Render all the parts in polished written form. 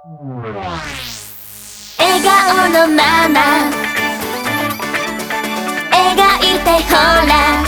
笑顔のまま描いてほら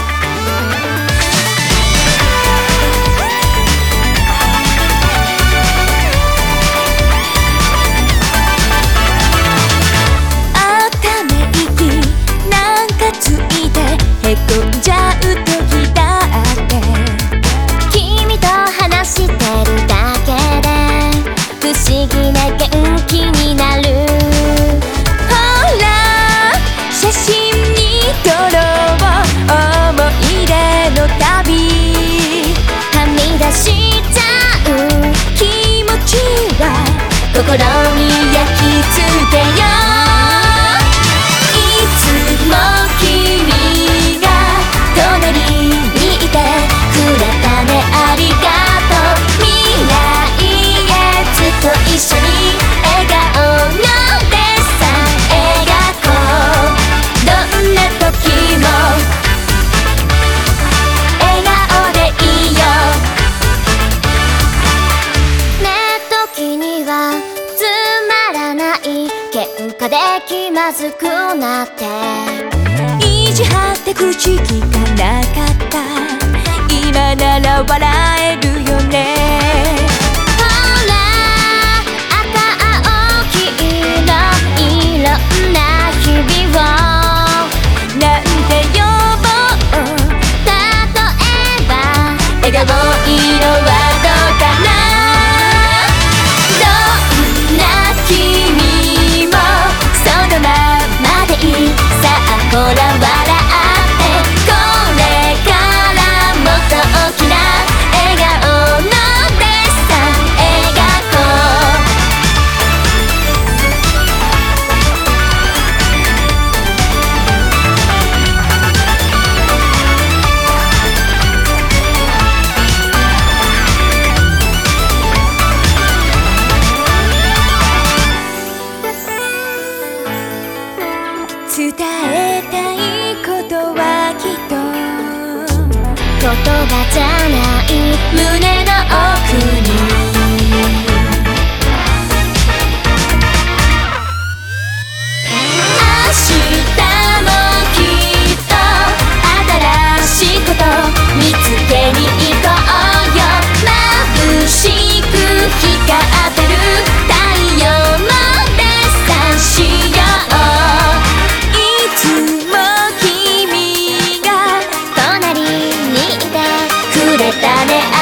あため息なんかついてへこんじゃう時だって君と話してるだけで不思議な元気になるほら写真に撮ろう思い出の旅はみ出しちゃう気持ちは心に焼き付けよういつも君が隣にいてくれたねありがとう未来へずっと一緒に笑顔のデッサン描こうどんな時も笑顔でいいよね時にはつまらない喧嘩で気まずくなって意地張って口聞かなかった今なら笑えるよねほら赤青黄色いろんな日々をなんて呼ぼう例えば笑顔色はどうかなどんな君もそのままでいいさあほら笑ってこれからもっと大きな笑顔のデッサン描こう伝えたいことはきっと言葉じゃない胸の奥に明日もきっと新しいこと見つけに行こうよ眩しく光ってる太陽もデッサンしよういつも君が隣にいてくれたね